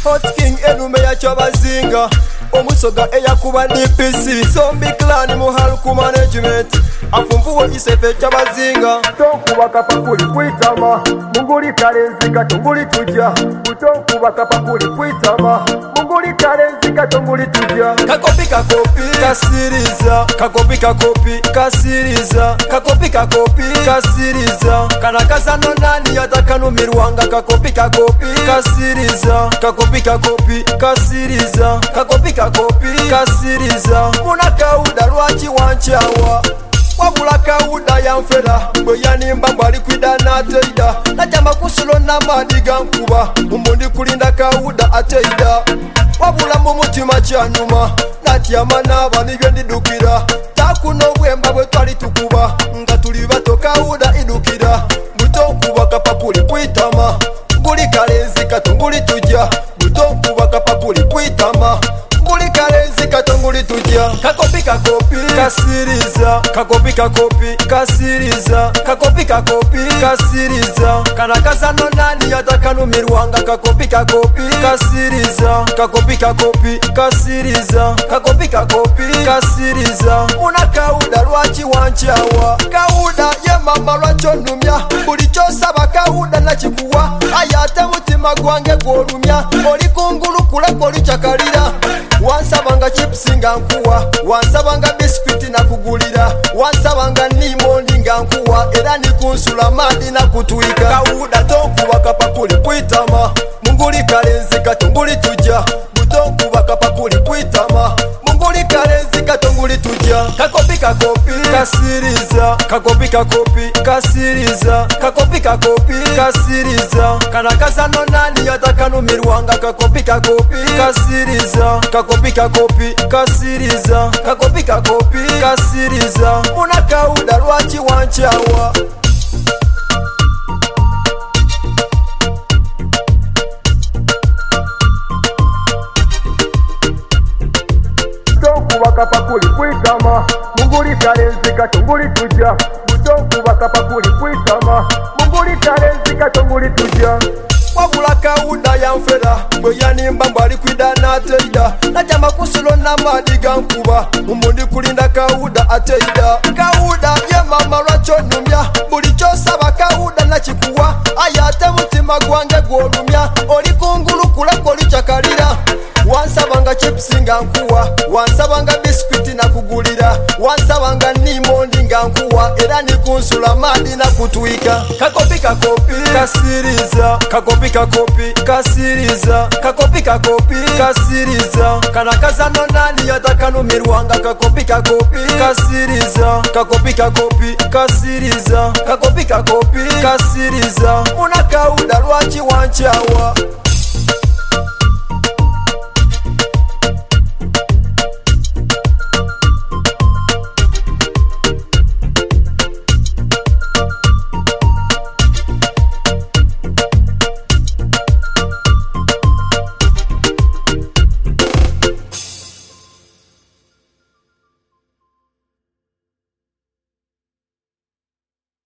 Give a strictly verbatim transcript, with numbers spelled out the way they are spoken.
Hot King enume ya chabazinga omusoga eyakuba D P C Zombie Clan muhaluku management afumbuwe isefe chabazinga Tonkuba kapakuli kwitama munguli kalenzika tunguli tuja Utonkuba kapakuli kwitama munguli kalenzika tunguli tuja Kakopi kakopi kasiriza Kakopi kakopi kasiriza Kakopi kakopi kasiriza Kanakaza nonani yatakanumirwanga Kakopi kakopi kasiriza Kakopi kakopi kasiriza Kakopi kakopi kasiriza Muna kauda lwachi wanchawa wabula kauda yanfera bwe yanimba mbali kwida nateida najama kusulo namadi gankuba mumundi kulinda kauda ateida wabula mu mutima kyanyuma natyama naba nibyo ndidukira takuno bwemba bwe twali tukuba nga tuli bato kauda idukira butonkuba kapakuli kwitama nguli kalenzi katunguli tujja butonkuba kapakuli kwitama nguli kalenzi katunguli tujja kakopi kakopi kasiriza Kakopi kakopi kasiriza Kakopi kakopi kasiriza Kanakaza nonani yatakanumirwanga Kakopi kakopi kasiriza Kakopi kakopi kasiriza Kakopi kakopi kasiriza Muna kauda lwachi wanchawa Kauda ye mama lwacho numya buli kyosaba kauda nakikuwa ayate mutima gwange gwolumya oli kungulu kuleko lichakalira wansabanga chips nga nkuwa wansabanga biscuit nakugulira wansabanga nimondi nga nkuwa era nikunsula madi nakutwika kauda tonkuba kapakuli kwitama munguli kalenzi katunguli tuja butonkuba kapakuli kwitama munguli kalenzi katunguli tuja kakopi kakopi kasiriza Kakopi kakopi kasiriza Kakopi kakopi kasiriza Kanakaza nonani yatakanumirwanga Kakopi kakopi kasiriza Kakopi kakopi kasiriza Kakopi kakopi kasiriza Muna kauda lwachi wanchawa Tonkuba kapakuli kwitama munguli kalenzika tunguli tuja Utonkuba kapakuli kwitama munguli kalenzika tunguli tuja wabula kauda yanfera bwe yanimba mbali kwida nateida najama kusulo namadi gankuba mumundi kulinda kauda ateida kauda ye mama lwacho numya buli kyosaba kauda nakikuwa ayate mutima gwange gwolumya oli kungulu kuleko lichakalira wansabanga chips nga nkuwa wansabanga biscuit nakugulira wansabanga nimondi nga nkuwa era nikunsula madi nakutwika kakopi kakopi kasiriza Kakopi kakopi kasiriza Kakopi kakopi kasiriza Kanakaza nonani yatakanumirwanga Kakopi kakopi kasiriza Kakopi kakopi kasiriza Kakopi kakopi kasiriza Muna kauda lwachi wanchawa